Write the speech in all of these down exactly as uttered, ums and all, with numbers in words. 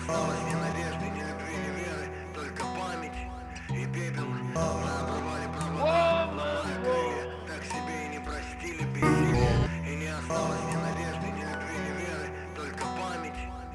осталось ни надежды, ни любви, ни веры, только память и пепел. Мы обрывали провода, ломая крылья, так себе и не простили бессилие. И не осталось ни надежды, ни любви, ни веры, только память.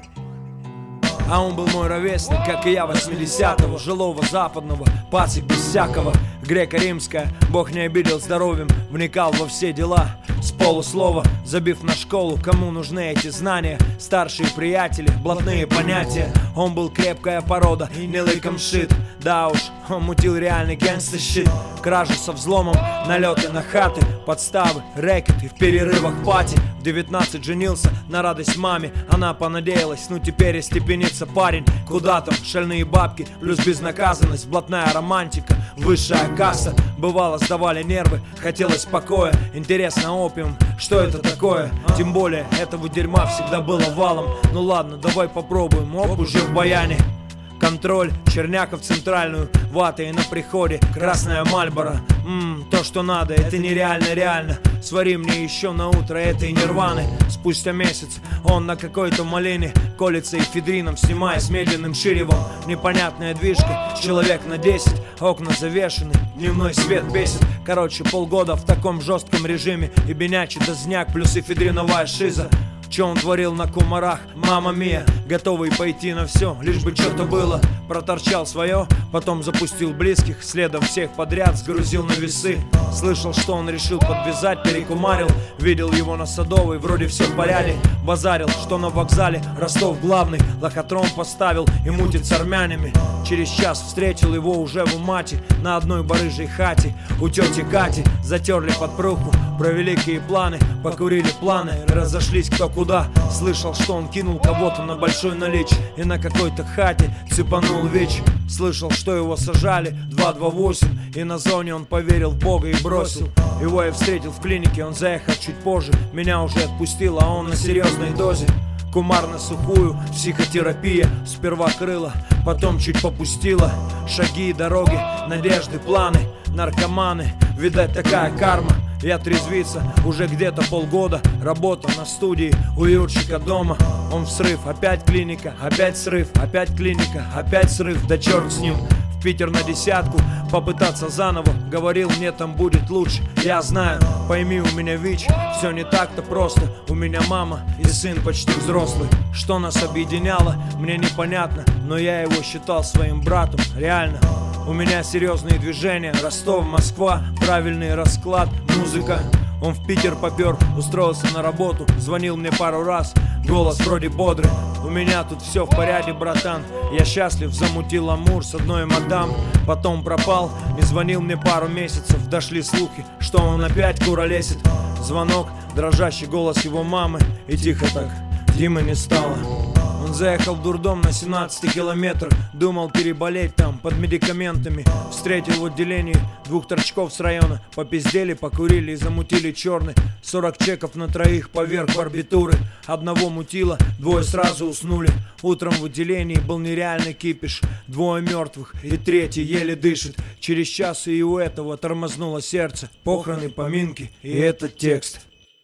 А он был мой ровесник, как и я, восьмидесятого, жилого западного, пацик без всякого. Греко-римская, Бог не обидел здоровьем, вникал во все дела с полуслова, забив на школу, кому нужны эти знания. Старшие приятели, блатные понятия. Он был крепкая порода, не лыком шит. Да уж, он мутил реальный гэнгста щит. Кражи со взломом, налеты на хаты, подставы, рэкеты, в перерывах пати. В девятнадцать женился на радость маме. Она понадеялась, ну теперь и степенится парень. Куда там, шальные бабки, плюс безнаказанность, блатная романтика, высшая касса. Бывало, сдавали нервы, хотелось покоя. Интересно, опиум, что это такое? Тем более, этого дерьма всегда было валом. Ну ладно, давай попробуем, оп, уже в баяне. Контроль, черняка в центральную, вата и на приходе, красная Мальборо. Ммм, то, что надо, это нереально, реально. Свари мне еще на утро этой нирваны. Спустя месяц он на какой-то малине колется эфедрином, снимая с медленным ширевом. Непонятная движка, человек на десять, окна завешены, дневной свет бесит. Короче, полгода в таком жестком режиме, и бенячий дозняк плюс эфедриновая шиза. Че он творил на кумарах, мама мия, готовый пойти на все, лишь бы что-то было. Проторчал свое, потом запустил близких, следом всех подряд сгрузил на весы. Слышал, что он решил подвязать, перекумарил. Видел его на Садовой, вроде все в порядке. Базарил, что на вокзале Ростов главный, лохотрон поставил и мутит с армянами. Через час встретил его уже в Умате, на одной барыжей хате. У тети Кати затерли подпругу, про великие планы, покурили планы, разошлись кто куда. Слышал, что он кинул кого-то на большой налич и на какой-то хате цепанул ВИЧ. Слышал, что его сажали два два восемь, и на зоне он поверил в Бога и бросил. Его я встретил в клинике, он заехал чуть позже. Меня уже отпустил, а он на серьезной дозе. Кумар на сухую, психотерапия. Сперва крыла, потом чуть попустила. Шаги, дороги, надежды, планы. Наркоманы, видать такая карма. Я трезвиться уже где-то полгода. Работа на студии у Юрчика дома. Он в срыв, опять клиника, опять срыв, опять клиника, опять срыв, да черт с ним. В Питер на десятку, попытаться заново. Говорил, мне там будет лучше. Я знаю, пойми, у меня ВИЧ. Все не так-то просто. У меня мама и сын почти взрослый. Что нас объединяло, мне непонятно, но я его считал своим братом, реально. У меня серьезные движения, Ростов, Москва, правильный расклад, музыка. Он в Питер попер, устроился на работу, звонил мне пару раз, голос вроде бодрый. У меня тут все в порядке, братан, я счастлив, замутил амур с одной мадам. Потом пропал, не звонил мне пару месяцев, дошли слухи, что он опять куролесит. Звонок, дрожащий голос его мамы, и тихо так, Димы не стало. Он заехал в дурдом на семнадцати километрах, думал переболеть там под медикаментами. Встретил в отделении двух торчков с района, попиздели, покурили и замутили черный. Сорок чеков на троих поверх барбитуры. Одного мутило, двое сразу уснули. Утром в отделении был нереальный кипиш. Двое мертвых и третий еле дышит. Через час и у этого тормознуло сердце. Похороны, поминки и этот текст.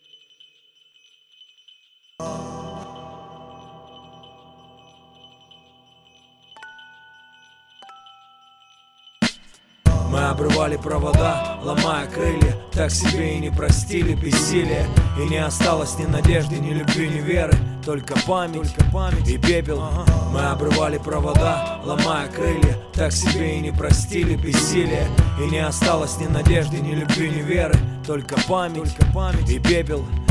Мы обрывали провода, ломая крылья, так себе и не простили бессилие. И не осталось ни надежды, ни любви, ни веры, только память, только память и пепел. Ага. Мы обрывали провода, ломая крылья, так себе и не простили бессилие. И не осталось ни надежды, ни любви, ни веры, только память, только память и пепел.